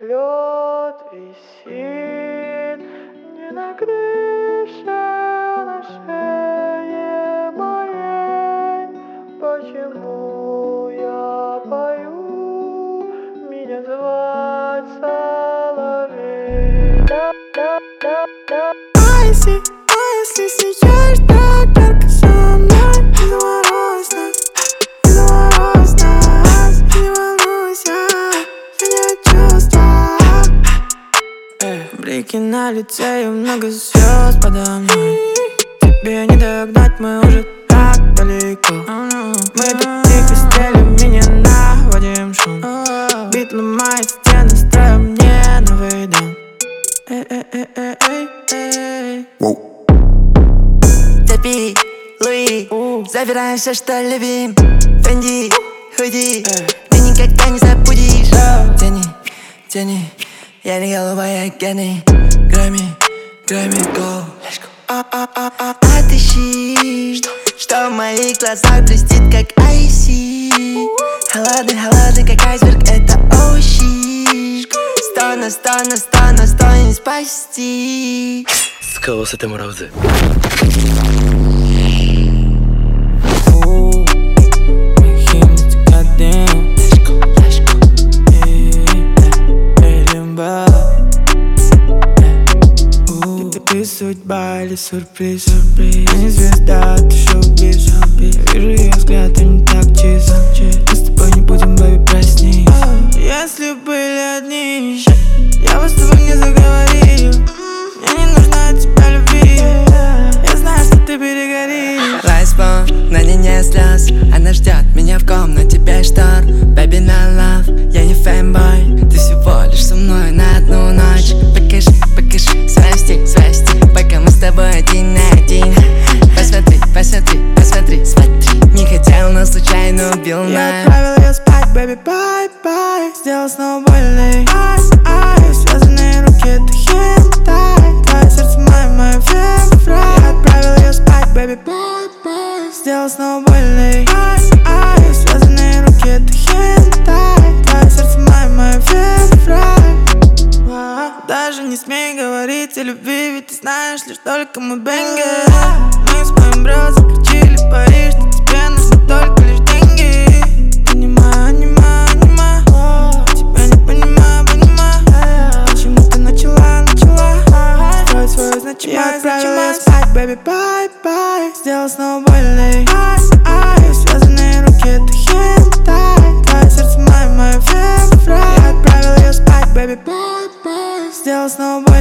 Лед висит не на крыше, а на шее моей. Почему я пою? Меня звать соловей. А если сейчас так только со мной? Не заморозь нас, не заморозь нас. Не волнуйся, меня чувства. Блики на лице и много звезд подо мной. Тебе не догнать, мы уже так далеко. Мы так тихо стелим, меня наводим шум. Бит ломает стены, строим мне новый дом. Цепи, Луи, забираем все, что любим. Фенди, худи, ты никогда не забудешь. Тяни, тяни, я не голубая гены. Грамми, Грамми, go. Отыщи, что в моих глазах блестит, как айси. Холодный, холодный, как айсберг, это оуши. Сто не спасти. 使わせてもらうぜ。 Ты судьба или сюрприз? Не звезда, ты шоу-биз. Вижу ее взгляд, он не так чист. Мы с тобой не будем, бэби, проснись. Если были одни, я бы с тобой не заговорил. Мне не нужна от тебя любви. Я знаю, что ты перегоришь. Лайспон, на ней не слез. Она ждет меня в комнате без штор. Baby, на love, я не фэнбой. Ты всего лишь со мной на одну ночь. Покажи, покажи свой стиль, пока мы с тобой один на один. Посмотри, посмотри, посмотри, смотри. Не хотел, но случайно убил нас. Я отправил ее спать, baby, bye-bye. Сделал снова больно. Связанные руки, это хентай. Твое сердце моя февраль. Я отправил ее спать, baby, bye-bye. Сделал снова больно. Связанные руки, это хентай. Твое сердце моя февраль. Даже не смей говорить о любви, ведь ты знаешь лишь только мой бенгер. Мы с моим бро заключили пари, что тебе нужны только лишь деньги. Понимаю, тебя не понимаю. Почему ты начала строить свою значимость? Я отправил ее спать, baby, bye-bye. Сделал снова больно. Связанные руки, это хентай. Твое сердце моя февраль. Я отправил ее спать, baby, bye-bye. Сделал снова больно.